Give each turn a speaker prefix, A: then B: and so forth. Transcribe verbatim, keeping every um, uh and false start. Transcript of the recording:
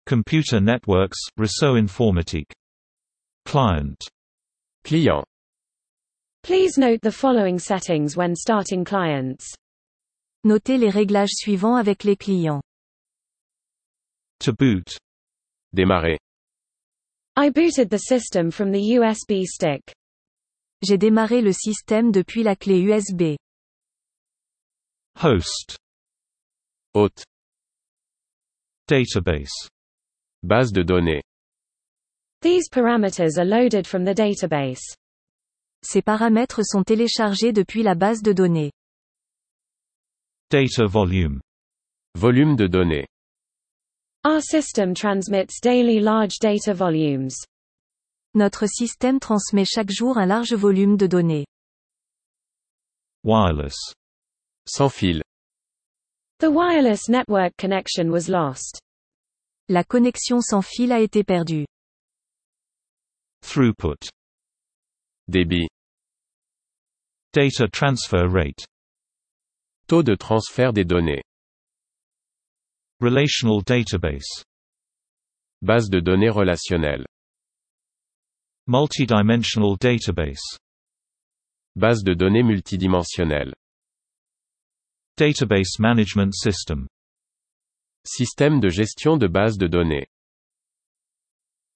A: Computer networks, réseau informatique. Client.
B: Client.
C: Please note the following settings when starting clients.
D: Notez les réglages suivants avec les clients.
A: To boot.
B: Démarrer.
C: I booted the system from the U S B stick.
D: J'ai démarré le système depuis la clé U S B.
A: Host.
B: Hôte.
A: Database.
B: Base de données.
C: These parameters are loaded from the database.
D: Ces paramètres sont téléchargés depuis la base de données.
A: Data volume.
B: Volume de données.
C: Our system transmits daily large data volumes.
D: Notre système transmet chaque jour un large volume de données.
A: Wireless.
B: Sans fil.
C: The wireless network connection was lost.
D: La connexion sans fil a été perdue.
A: Throughput.
B: Débit.
A: Data transfer rate.
B: Taux de transfert des données.
A: Relational database.
B: Base de données relationnelle.
A: Multidimensional database.
B: Base de données multidimensionnelle.
A: Database management system.
B: Système de gestion de base de données.